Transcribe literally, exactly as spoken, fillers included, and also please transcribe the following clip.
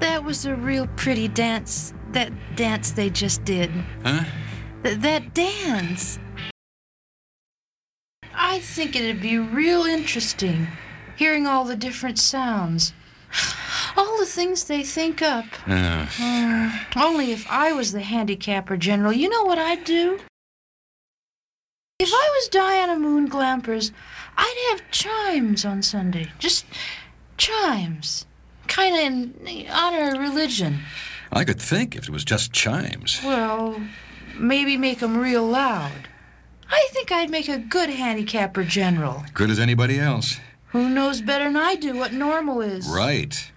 That was a real pretty dance. That dance they just did. Huh? Th- that dance. I think it'd be real interesting, hearing all the different sounds. All the things they think up. Uh, Uh, only if I was the handicapper general, you know what I'd do? If I was Diana Moon Glampers, I'd have chimes on Sunday. Just chimes. Kind of in honor of religion. I could think if it was just chimes. Well, maybe make 'em real loud. I think I'd make a good handicapper general. Good as anybody else. Who knows better than I do what normal is? Right.